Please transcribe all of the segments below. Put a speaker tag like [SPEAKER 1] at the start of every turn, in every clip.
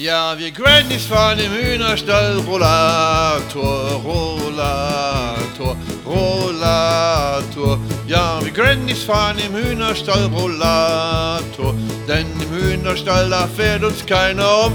[SPEAKER 1] Ja, wir Grannies fahren im Hühnerstall Rollator, Rollator, Rollator. Ja, wir Grannies fahren im Hühnerstall Rollator, denn im Hühnerstall, da fährt uns keiner um.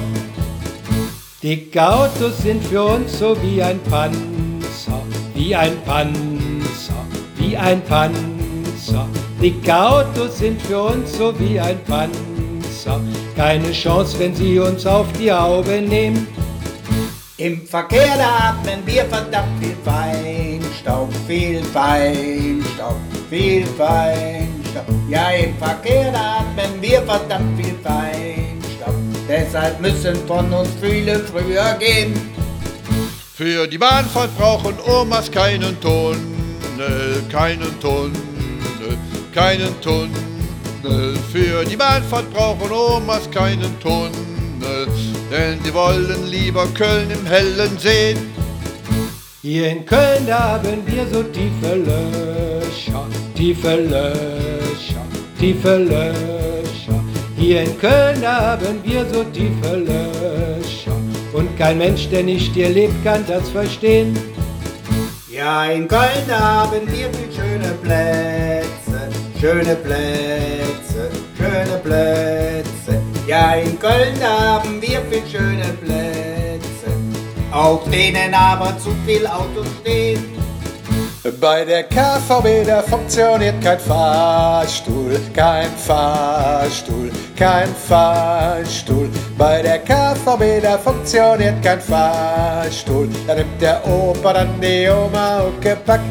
[SPEAKER 2] Dicke Autos sind für uns so wie ein Panzer, wie ein Panzer, wie ein Panzer. Dicke Autos sind für uns so wie ein Panzer. Keine Chance, wenn sie uns auf die Haube nehmen.
[SPEAKER 3] Im Verkehr, da atmen wir verdammt viel Feinstaub, viel Feinstaub, viel Feinstaub. Ja, im Verkehr, da atmen wir verdammt viel Feinstaub. Deshalb müssen von uns viele früher gehen.
[SPEAKER 1] Für die Bahnfahrt brauchen Omas keinen Tunnel, keinen Tunnel, keinen Tunnel. Für die Bahnfahrt brauchen Omas keinen Tunnel, denn die wollen lieber Köln im Hellen sehen.
[SPEAKER 2] Hier in Köln, da haben wir so tiefe Löcher, tiefe Löcher, tiefe Löcher. Hier in Köln, da haben wir so tiefe Löcher. Und kein Mensch, der nicht hier lebt, kann das verstehen.
[SPEAKER 3] Ja, in Köln, da haben wir viel schöne Plätze, schöne Plätze, schöne Plätze. Ja, in Köln, da haben wir viel schöne Plätze, auf denen aber zu viel Autos stehen.
[SPEAKER 4] Bei der KVB, da funktioniert kein Fahrstuhl, kein Fahrstuhl, kein Fahrstuhl. Bei der KVB, da funktioniert kein Fahrstuhl, da nimmt der Opa dann die Oma gepackt.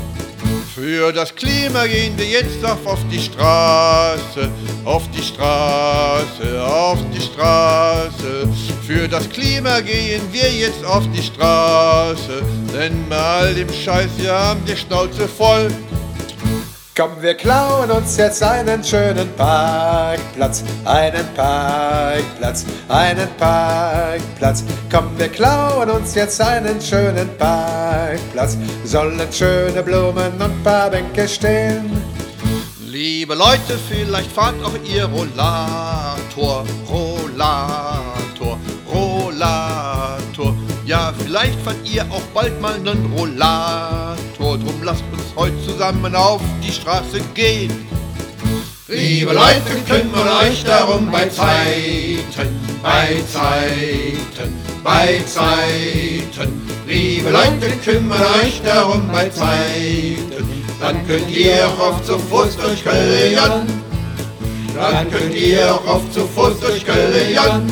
[SPEAKER 1] Für das Klima gehen wir jetzt auf die Straße, auf die Straße, auf die Straße. Für das Klima gehen wir jetzt auf die Straße, denn bei all dem Scheiß, wir haben die Schnauze voll.
[SPEAKER 4] Komm, wir klauen uns jetzt einen schönen Parkplatz, einen Parkplatz, einen Parkplatz. Komm, wir klauen uns jetzt einen schönen Parkplatz, sollen schöne Blumen und ein paar Bänke stehen.
[SPEAKER 1] Liebe Leute, vielleicht fahrt auch ihr Rollator, Rollator, Rollator. Ja, vielleicht fahrt ihr auch bald mal einen Rollator. Drum lasst uns heute zusammen auf die Straße gehen. Liebe Leute, kümmert euch darum bei Zeiten, bei Zeiten, bei Zeiten. Liebe Leute, kümmert euch darum bei Zeiten. Dann könnt ihr auch oft zu Fuß durch Köln. Dann könnt ihr auch oft zu Fuß durch Köln.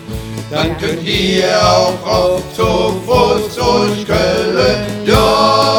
[SPEAKER 1] Dann könnt ihr auch oft zu Fuß durch Köln. Ja.